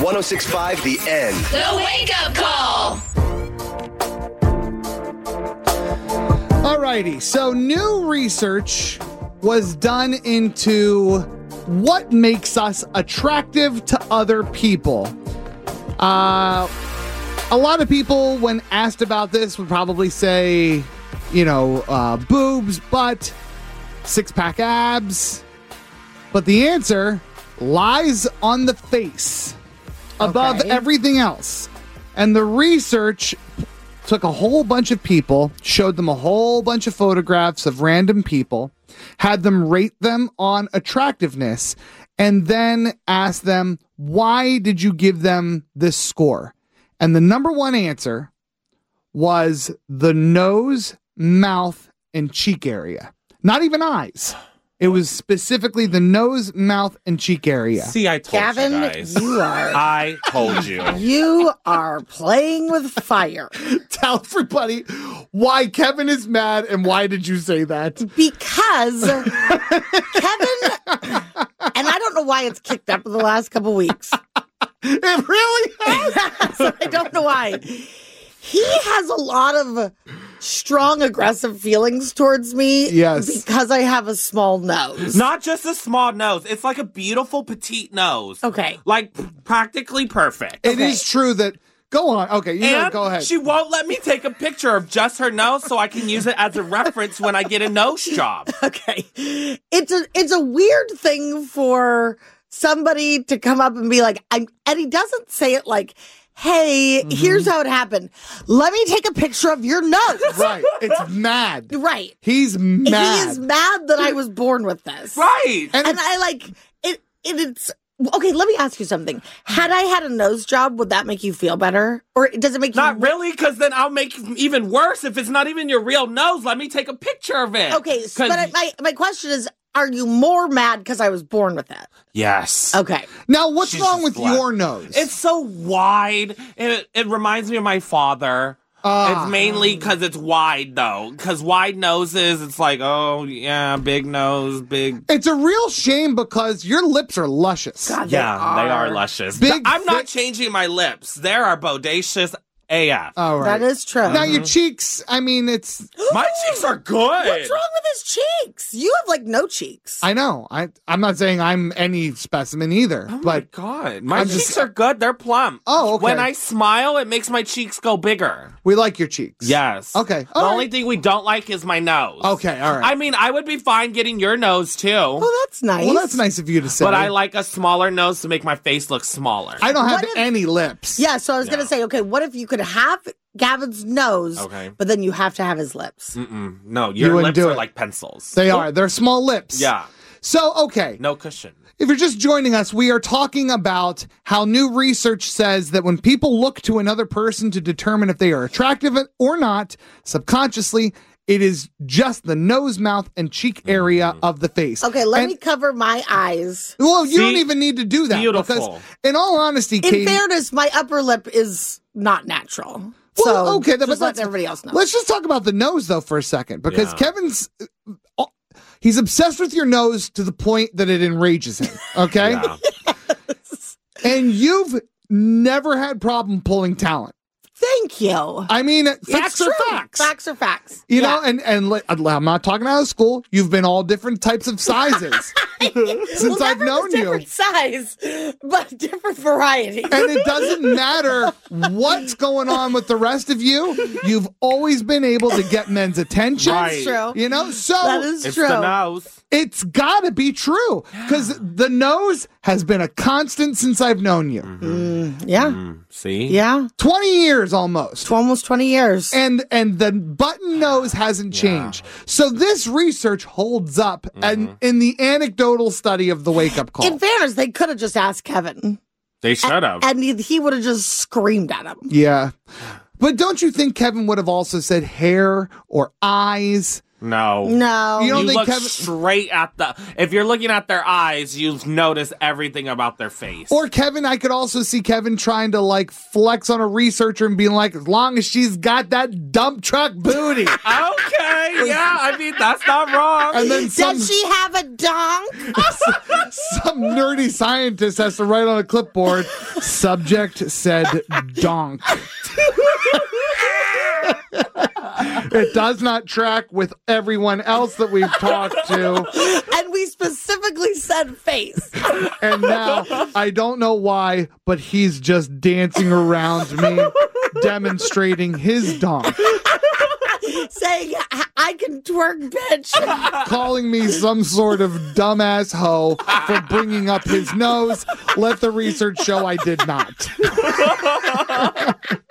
106.5 The End. The Wake Up Call. Alrighty, so new research was done into what makes us attractive to other people. A lot of people, when asked about this, would probably say, boobs, butt, six-pack abs. But the answer lies on the face above everything else. And the research took a whole bunch of people, showed them a whole bunch of photographs of random people, had them rate them on attractiveness, and then asked them, why did you give them this score? And the number one answer was the nose, mouth, and cheek area. Not even eyes. It was specifically the nose, mouth, and cheek area. See, I told Gavin, you guys. I told you. You are playing with fire. Tell everybody why Kevin is mad and why did you say that? Because Kevin, and I don't know why it's kicked up in the last couple weeks. It really has? I don't know why. He has a lot of strong, aggressive feelings towards me. Yes. Because I have a small nose. Not just a small nose. It's like a beautiful petite nose. Okay. Like practically perfect. It is true that... Go on. Okay, go ahead. She won't let me take a picture of just her nose so I can use it as a reference when I get a nose job. Okay. It's a weird thing for somebody to come up and be like, and he doesn't say it like, hey, here's how it happened. Let me take a picture of your nose. Right. It's mad. Right. He's mad. He is mad that I was born with this. Right. And I like it. It's okay. Let me ask you something. Had I had a nose job, would that make you feel better, or does it make you not really? Because then I'll make it even worse if it's not even your real nose. Let me take a picture of it. Okay, but my question is, are you more mad because I was born with it? Yes. Okay. Now, what's She's wrong with just black. your nose? It's so wide. It reminds me of my father. It's mainly because it's wide, though. Because wide noses, it's like, oh, yeah, big nose, big... It's a real shame because your lips are luscious. God, they are luscious. Big, I'm not thick- changing my lips. They are bodacious AF. All right. That is true. Now, your cheeks, I mean, it's... My cheeks are good. What's wrong with his cheeks? You have like no cheeks. I know. I'm not saying I'm any specimen either, Oh my but... God. My I'm cheeks just- are good. They're plump. Oh, okay. When I smile, it makes my cheeks go bigger. We like your cheeks. Yes. Okay. The only thing we don't like is my nose. Okay, all right. I mean, I would be fine getting your nose, too. Oh, that's nice. Well, that's nice of you to say. But I like a smaller nose to make my face look smaller. I don't have What if- any lips. Yeah, so I was going to say, okay, what if you could have Gavin's nose, but then you have to have his lips? No, You your wouldn't lips do are it. like pencils. They are. They're small lips. Yeah. So, okay. No cushion. If you're just joining us, we are talking about how new research says that when people look to another person to determine if they are attractive or not, subconsciously, it is just the nose, mouth, and cheek area of the face. Okay, let me cover my eyes. Well, you don't See? even need to do that. Beautiful. Because, in all honesty, In Katie... fairness, my upper lip is not natural. Well, so okay, but just let let's- everybody else know. Let's just talk about the nose, though, for a second. Because Yeah. Kevin's... He's obsessed with your nose to the point that it enrages him, okay? Yeah. And you've never had problem pulling talent. Thank you. I mean, It's facts are true. facts. Facts are facts. You Yeah. know, I'm not talking out of school. You've been all different types of sizes since Well, I've Gavin's known you. different size, but different variety. And it doesn't matter what's going on with the rest of you. You've always been able to get men's attention. Right. True. You know, so That is It's true. the nose. it's got to be true because the nose has been a constant since I've known you. Yeah. See? Yeah. 20 years almost. Almost 20 years. And the button nose hasn't changed. So this research holds up and in the anecdotal study of the wake up call. In fairness, they could have just asked Kevin. They should have. And he would have just screamed at him. Yeah. But don't you think Kevin would have also said hair or eyes? No. No. You don't You think look Kevin- straight at if you're looking at their eyes, you'll notice everything about their face. Or Kevin, I could also see Kevin trying to like flex on a researcher and being like, as long as she's got that dump truck booty. Okay, yeah, I mean, that's not wrong. And then Does she have a donk? some nerdy scientist has to write on a clipboard, subject said donk. It does not track with everyone else that we've talked to. And we specifically said face. And now, I don't know why, but he's just dancing around me, demonstrating his donk. Saying, I can twerk, bitch. Calling me some sort of dumbass hoe for bringing up his nose. Let the research show I did not.